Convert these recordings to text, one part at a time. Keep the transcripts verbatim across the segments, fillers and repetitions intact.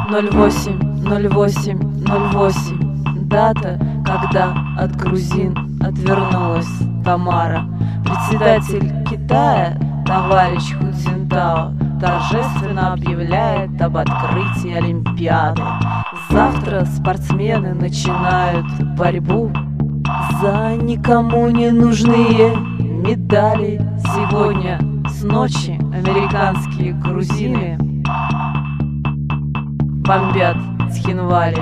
ноль восемь ноль восемь ноль восемь. Дата, когда от грузин отвернулась Тамара. Председатель Китая, товарищ Худзинтао, торжественно объявляет об открытии Олимпиады. Завтра спортсмены начинают борьбу за никому не нужные медали. Сегодня с ночи американские грузины бомбят Цхинвали.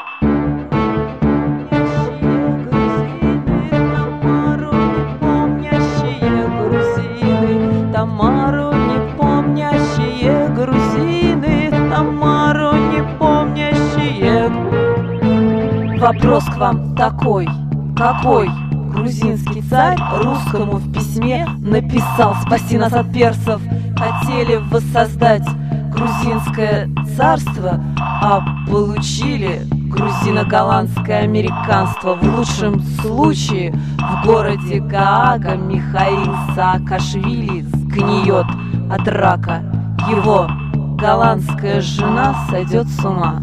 Тамару не помнящие грузины, Тамару не помнящие. Вопрос к вам такой: какой грузинский царь русскому в письме написал: спаси нас от персов? Хотели воссоздать грузинское царство, а получили грузино-голландское американство. В лучшем случае в городе Гаага Михаил Саакашвили сгниет от рака. Его голландская жена сойдет с ума,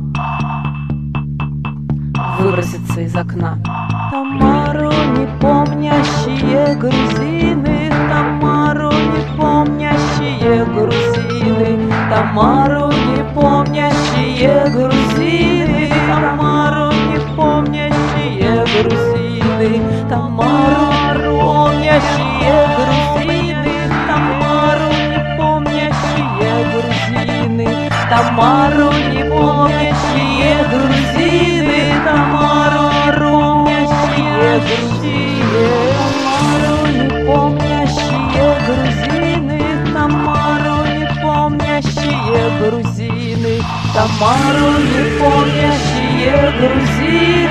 выбросится из окна. Тамару не помнящие грузины, Тамару не помнящие грузины, Тамару не помнящие грузины, Тамару не помнящие грузины, Тамару помнящие грузины, Тамару не помнящие грузины, Тамару не помнящие грузины, Тамару помнящие грузины, Тамару не помнящие грузины, Тамару не помнящие грузины, Тамару не помнящие грузины.